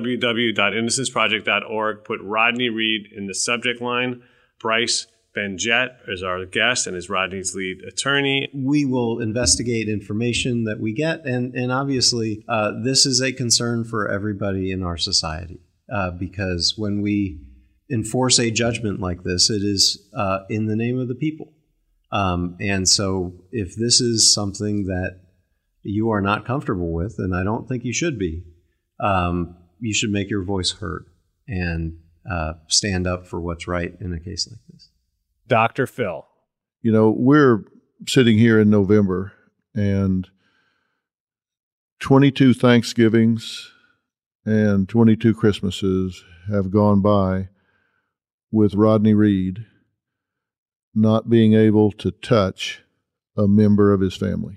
www.innocenceproject.org, put Rodney Reed in the subject line. Bryce Benjet is our guest and is Rodney's lead attorney. We will investigate information that we get, and obviously this is a concern for everybody in our society because when we enforce a judgment like this, it is in the name of the people. And so if this is something that you are not comfortable with, and I don't think you should be, you should make your voice heard and stand up for what's right in a case like this. Dr. Phil. You know, we're sitting here in November, and 22 Thanksgivings and 22 Christmases have gone by with Rodney Reed not being able to touch a member of his family.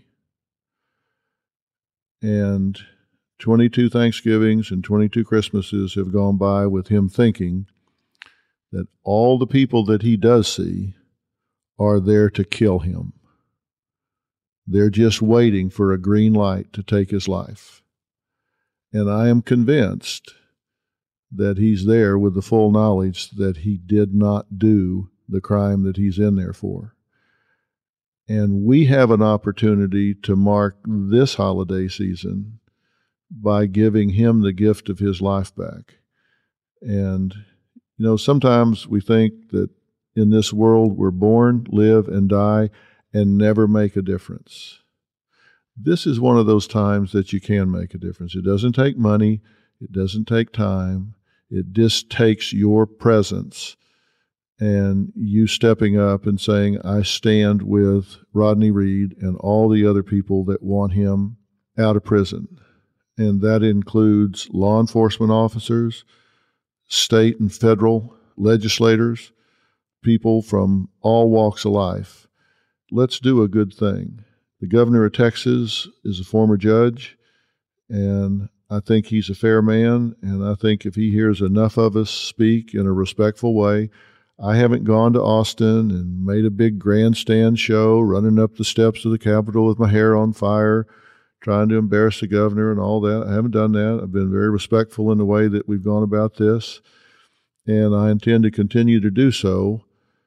And 22 Thanksgivings and 22 Christmases have gone by with him thinking that all the people that he does see are there to kill him. They're just waiting for a green light to take his life. And I am convinced that he's there with the full knowledge that he did not do the crime that he's in there for. And we have an opportunity to mark this holiday season by giving him the gift of his life back. And you know, sometimes we think that in this world we're born, live, and die, and never make a difference. This is one of those times that you can make a difference. It doesn't take money. It doesn't take time. It just takes your presence and you stepping up and saying, I stand with Rodney Reed and all the other people that want him out of prison. And that includes law enforcement officers, state and federal legislators, people from all walks of life. Let's do a good thing. The governor of Texas is a former judge, and I think he's a fair man, and I think if he hears enough of us speak in a respectful way, I haven't gone to Austin and made a big grandstand show running up the steps of the Capitol with my hair on fire, trying to embarrass the governor and all that. I haven't done that. I've been very respectful in the way that we've gone about this, and I intend to continue to do so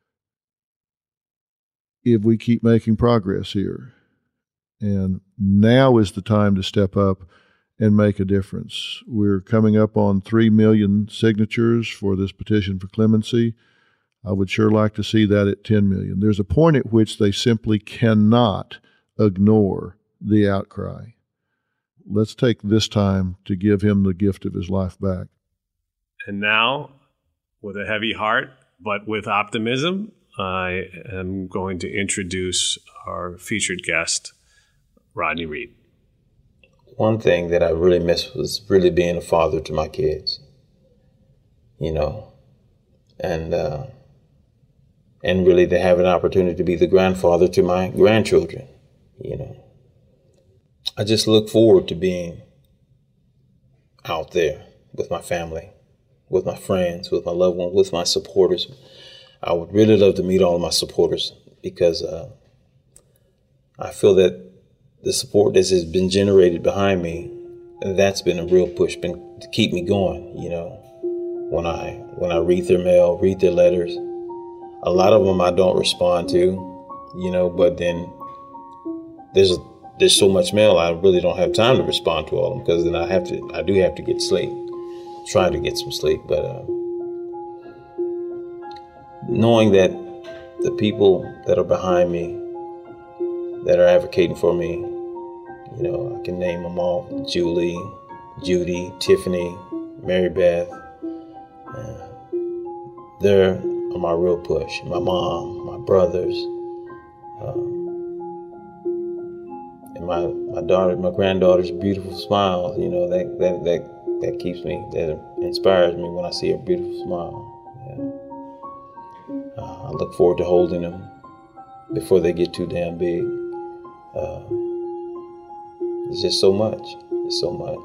if we keep making progress here. And now is the time to step up and make a difference. We're coming up on 3 million signatures for this petition for clemency. I would sure like to see that at 10 million. There's a point at which they simply cannot ignore the outcry. Let's take this time to give him the gift of his life back. And now, with a heavy heart, but with optimism, I am going to introduce our featured guest, Rodney Reed. One thing that I really missed was really being a father to my kids, you know, and really to have an opportunity to be the grandfather to my grandchildren, you know. I just look forward to being out there with my family, with my friends, with my loved ones, with my supporters, I would really love to meet all of my supporters because I feel that the support that has been generated behind me, and that's been a real push to keep me going. You know, when I read their mail, read their letters, a lot of them I don't respond to, you know, but then there's so much mail I really don't have time to respond to all of them because then I do have to get sleep, trying to get some sleep, but knowing that the people that are behind me, that are advocating for me, you know, I can name them all: Julie, Judy, Tiffany, Mary Beth. They're my real push. My mom, my brothers, and my daughter, my granddaughter's beautiful smile. You know, that keeps me, that inspires me when I see her beautiful smile. Yeah. I look forward to holding them before they get too damn big. It's just so much. It's so much.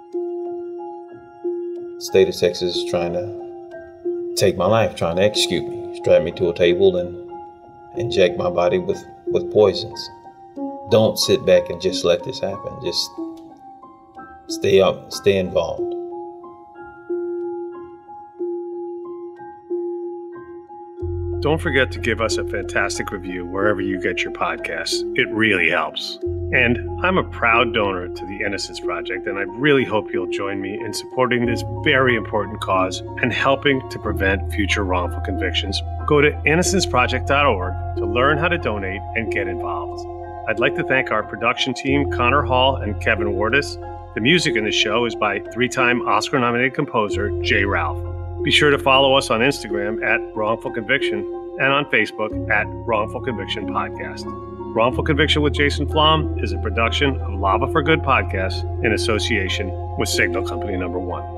The state of Texas is trying to take my life, trying to execute me, strap me to a table and inject my body with poisons. Don't sit back and just let this happen. Just stay up, stay involved. Don't forget to give us a fantastic review wherever you get your podcasts. It really helps. And I'm a proud donor to the Innocence Project, and I really hope you'll join me in supporting this very important cause and helping to prevent future wrongful convictions. Go to innocenceproject.org to learn how to donate and get involved. I'd like to thank our production team, Connor Hall and Kevin Wardis. The music in the show is by 3-time Oscar-nominated composer Jay Ralph. Be sure to follow us on Instagram at Wrongful Conviction and on Facebook at Wrongful Conviction Podcast. Wrongful Conviction with Jason Flom is a production of Lava for Good Podcasts in association with Signal Company No. 1.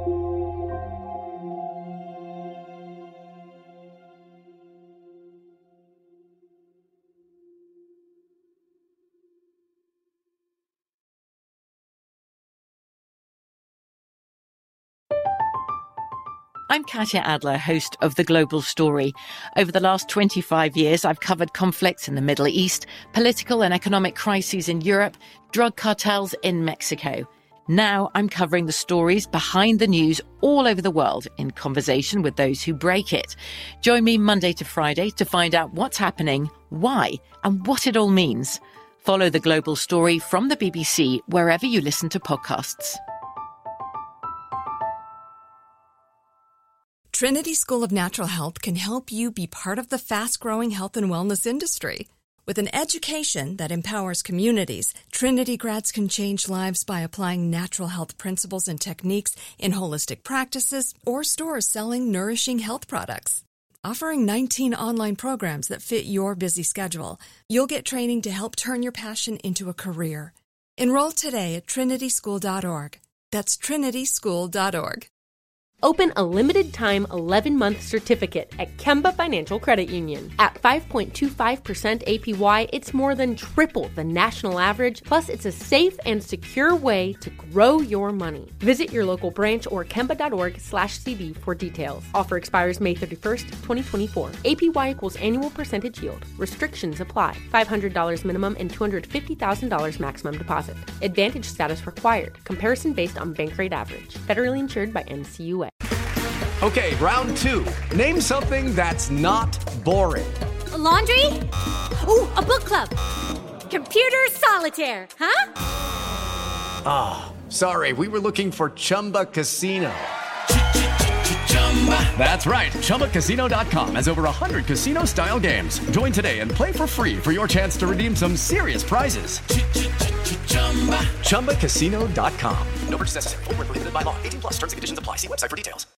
I'm Katya Adler, host of The Global Story. Over the last 25 years, I've covered conflicts in the Middle East, political and economic crises in Europe, drug cartels in Mexico. Now I'm covering the stories behind the news all over the world in conversation with those who break it. Join me Monday to Friday to find out what's happening, why, and what it all means. Follow The Global Story from the BBC wherever you listen to podcasts. Trinity School of Natural Health can help you be part of the fast-growing health and wellness industry. With an education that empowers communities, Trinity grads can change lives by applying natural health principles and techniques in holistic practices or stores selling nourishing health products. Offering 19 online programs that fit your busy schedule, you'll get training to help turn your passion into a career. Enroll today at trinityschool.org. That's trinityschool.org. Open a limited-time 11-month certificate at Kemba Financial Credit Union. At 5.25% APY, it's more than triple the national average, plus it's a safe and secure way to grow your money. Visit your local branch or kemba.org/cb for details. Offer expires May 31st, 2024. APY equals annual percentage yield. Restrictions apply. $500 minimum and $250,000 maximum deposit. Advantage status required. Comparison based on bank rate average. Federally insured by NCUA. Okay, round two. Name something that's not boring. A laundry? Ooh, a book club. Computer solitaire, huh? Ah, oh, sorry, we were looking for Chumba Casino. That's right, ChumbaCasino.com has over 100 casino-style games. Join today and play for free for your chance to redeem some serious prizes. ChumbaCasino.com. No purchase necessary. Void where prohibited by law. 18+ terms and conditions apply. See website for details.